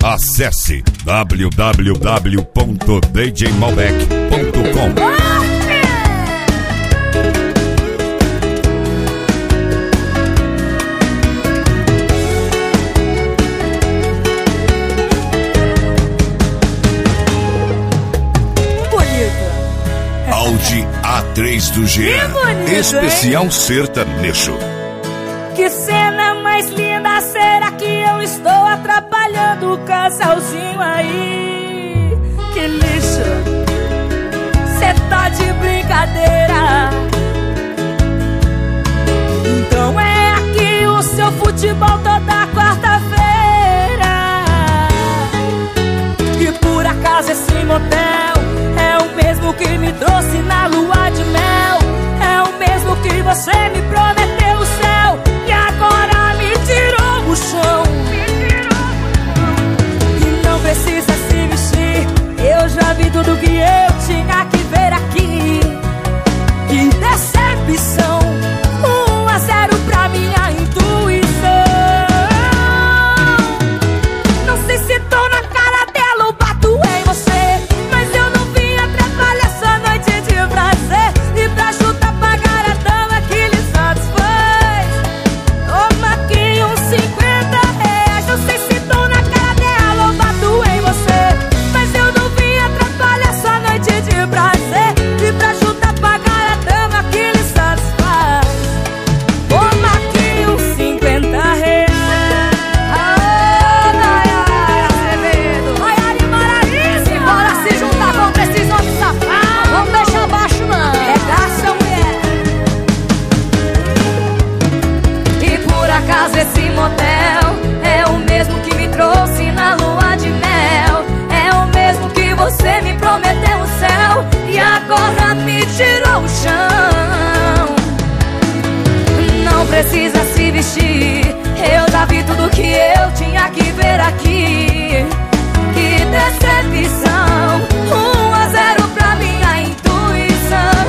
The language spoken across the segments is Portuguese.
Acesse www.djmalbec.com. Audi A3 do Jean, especial sertanejo. Que cena mais linda, será que eu estou atrapalhando o casalzinho aí? Que lixo, cê tá de brincadeira. Então é aqui o seu futebol toda quarta-feira. E por acaso esse motel é o mesmo que me trouxe na lua de mel. É o mesmo que você me prometeu o céu e agora me tirou o chão. E não precisa se vestir, eu já vi tudo que eu tinha que ver aqui. Que decepção, 1-0 pra minha intuição. Não sei se tô na cara dela ou bato em você, mas eu não vim atrapalhar essa noite de prazer. E pra ajudar a pagar a dama que lhe satisfaz, toma aqui uns R$50. Não sei se tô na cara dela ou bato em você, mas eu não vim atrapalhar essa noite de prazer. E pra ajudar a pagar a dama que lhe satisfaz, toma aqui uns R$50. Esse motel é o mesmo que me trouxe na lua de mel. É o mesmo que você me prometeu o céu e agora me tirou o chão. Não precisa se vestir, eu já vi tudo que eu tinha que ver aqui. Que decepção, 1-0 pra minha intuição.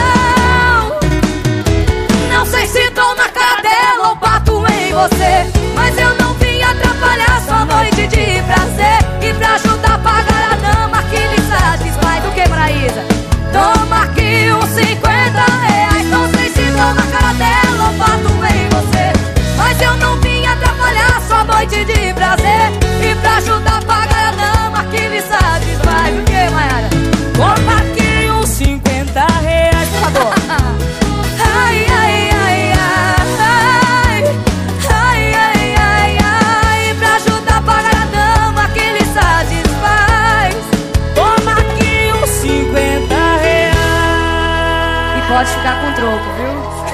Não sei se tô na cara dela ou bato em você, mas eu não vim atrapalhar sua noite de prazer. E pra ajudar a pagar a dama que lhe satisfaz, do que, Maraísa? Toma aqui uns R$50. Não sei se tô na cara dela ou bato em você, mas eu não vim atrapalhar sua noite de prazer. E pra ajudar a pagar a dama que lhe satisfaz, do que, Maiara? Toma aqui uns R$50, por favor. Ai, ai, ai, ai, ai, ai, ai, ai. Pra ajudar a pagar a dama que lhe satisfaz, toma aqui uns R$50. E pode ficar com troco, viu?